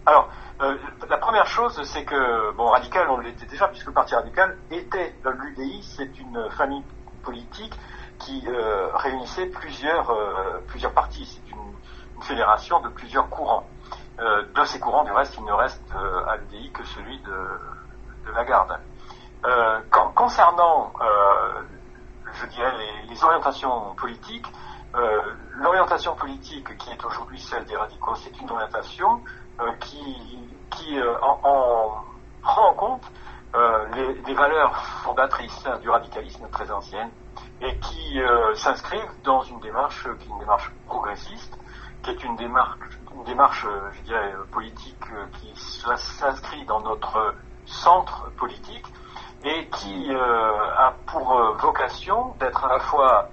Alors, la première chose, c'est que, radical, on l'était déjà, puisque le Parti radical était, l'UDI, c'est une famille politique qui réunissait plusieurs partis. C'est une fédération de plusieurs courants. De ces courants, du reste, il ne reste à l'UDI que celui de Lagarde. Concernant, je dirais, les orientations politiques, l'orientation politique qui est aujourd'hui celle des radicaux, c'est une orientation qui prend en compte les valeurs fondatrices du radicalisme très anciennes et qui s'inscrivent dans une démarche qui est une démarche progressiste, qui est une démarche, je dirais, politique qui s'inscrit dans notre centre politique et qui a pour vocation d'être à la fois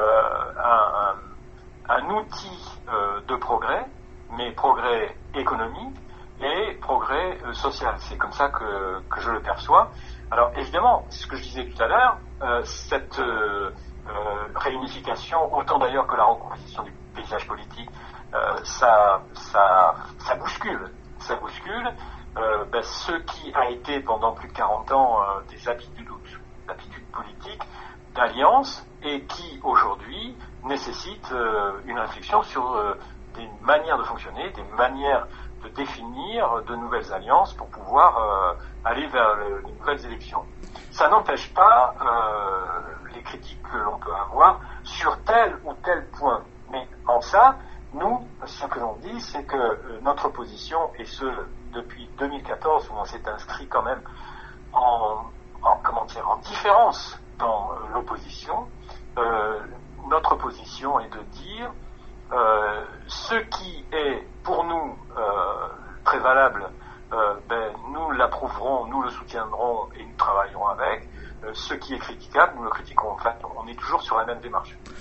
un outil de progrès, mais progrès économique et progrès social. C'est comme ça que je le perçois. Alors évidemment, ce que je disais tout à l'heure, cette réunification, autant d'ailleurs que la recomposition du paysage politique, ça bouscule. Ça bouscule ce qui a été pendant plus de 40 ans des habitudes politiques d'alliance et qui aujourd'hui nécessite une réflexion sur des manières de fonctionner, des manières de définir de nouvelles alliances pour pouvoir aller vers les nouvelles élections. Ça n'empêche pas les critiques que l'on peut avoir sur tel ou tel point. Mais en ça, nous, ce que l'on dit, c'est que notre position, et ce depuis 2014, où on s'est inscrit quand même en différence dans l'opposition, notre position est de dire ce qui est pour nous très valable, nous l'approuverons, nous le soutiendrons et nous travaillerons avec. Ce qui est critiquable, nous le critiquerons. En fait, on est toujours sur la même démarche.